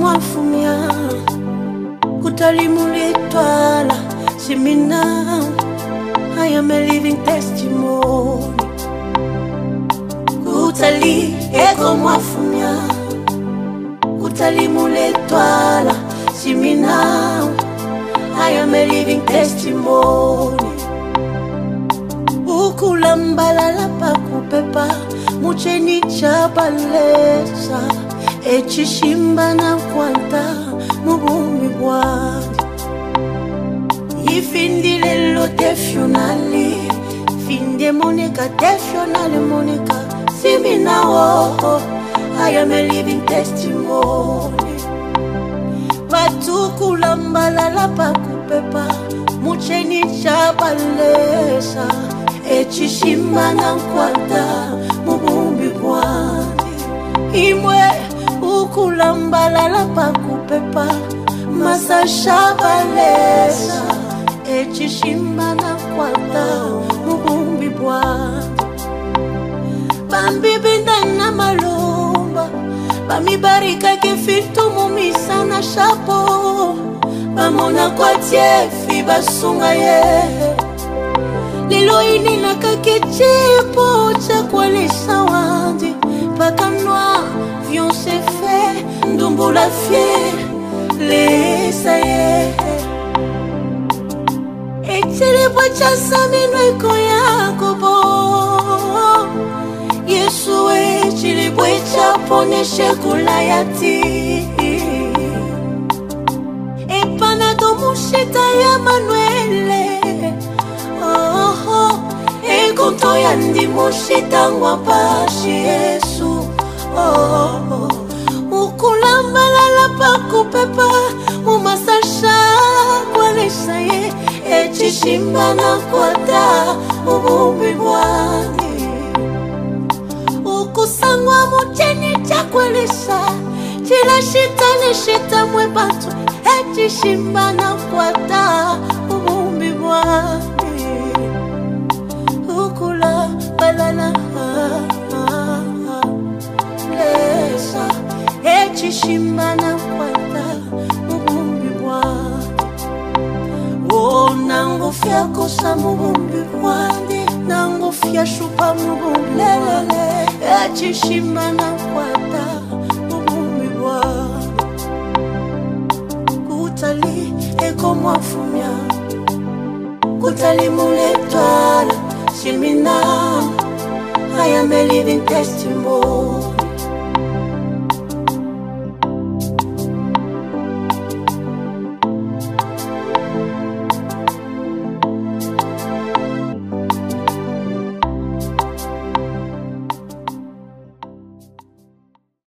mwafumia kutalimu l'étoile. See me now, I am a living testimony. Kutali eko mwafumia kutalimu l'étoile. See me now, I am a living testimony. Ukulambala la pakupepa mucheni chabalesa echishimba na kwanta mubumbi bwandi ifindile lo defionali finde moneka defionali moneka simina wo I am a living testimony. Batukulambala la pakupepa mucheni chabalesa echishimba na kwanta mubumbi bwandi imwe ukulambala la pakupepa masasha balesa echishimba na kwanta mubumbi bwandi bambi bindana malumba bamibarika kifiltu mumisa na shapo bamona kwa tiefi basunga ye lilo ini nakakechepo cha kwalesa wandi pakanwa vion se fait ndumbu la fier lesa ye etelepo cha samino iko yako bo Yesu echilibwe cha poneshe kulayati epana domushita ya Manuele Konto yandi moshita ngwapashi Yesu ukulambala la pakupepa umasasha kwalesa ye echishimba na kwata ubumbi bwandi ukusangwa mucheni chakwalesa chila shita ne shita mwe batu echishimba na kwata ubumbi bwandi ukula balala lesa echishimba na kwata mubumbi bwandi nangufya kosa mubumbi bwandi nangufya shupa mubumbi lelele echishimba na kwata mubumbi bwandi kutali eko mwafumia kutalimu l'étoile. See me now, I am a living testimony.